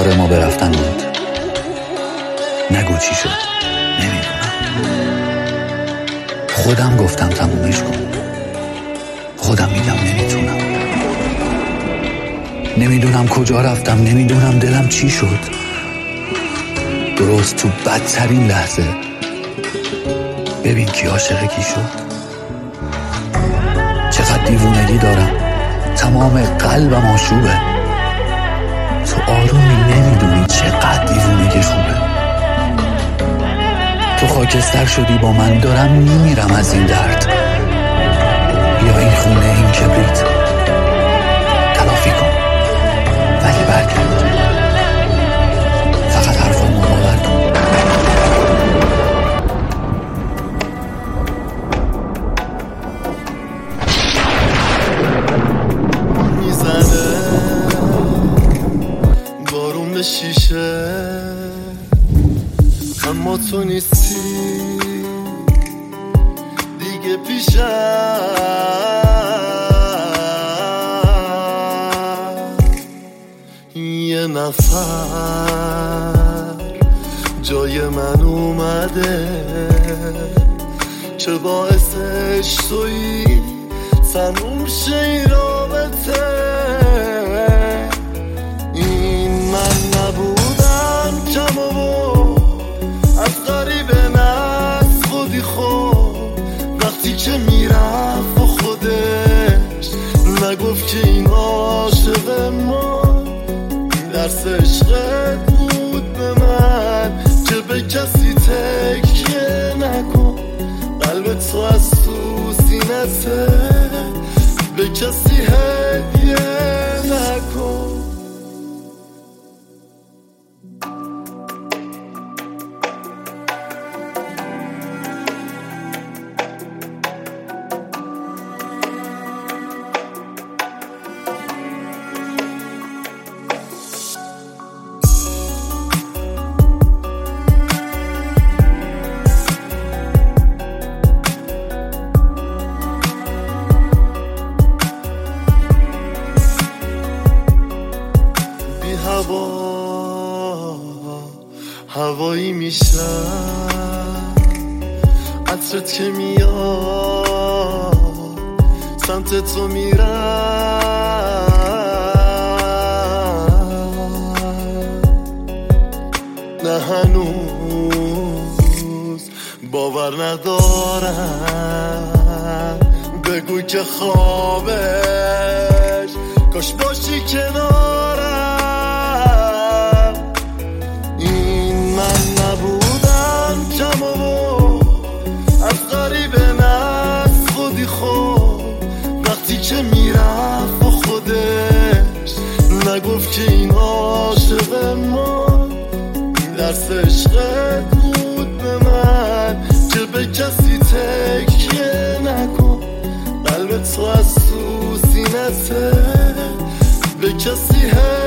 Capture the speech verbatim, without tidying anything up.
قرار ما به رفتن بود؟ نگو چی شد. نمیدونم. خودم گفتم تمومش کن. خودم میگم نمیتونم. نمیدونم کجا رفتم. نمیدونم دلم چی شد. درست تو بدترین لحظه ببین کی عاشق کی شد. چقدر دیوونگی دارم. تمام قلبم آشوبه. تو آرومی نمیدونی چقدر دیوونگی خوبه. تو خاکستر شدی با من. دارم میمیرم از این درد. یا این خونه این کبریت تلافی کن ولی برگرد. فقط حرفامو باور کن. میزنه بارون به شیشه اما تو نیستی دیگه پیشم. یه نفر جای من اومده که باعثش تویی تموم شه این رابطه. این من نبودم کم و از غریبه نست خودی خود وقتی که میرفت با خودش نگفت که این عاشق ما. درس عشقت بود به من که به کسی تکیه نکن. قلب تو از تو سینته به کسی هدیه نکن. هوا هوایی میشم عطرت که میاد سمت تو میرم. نه هنوز باور ندارم. بگو که خوابش کاش باشی کنارم. کم و از غریبه نست خودی خود وقتی که میرفت با خودش نگفت که این عاشق ما. درس عشقت بود به من که به کسی تکیه نکن. قلب تو از تو سینته به کسی هست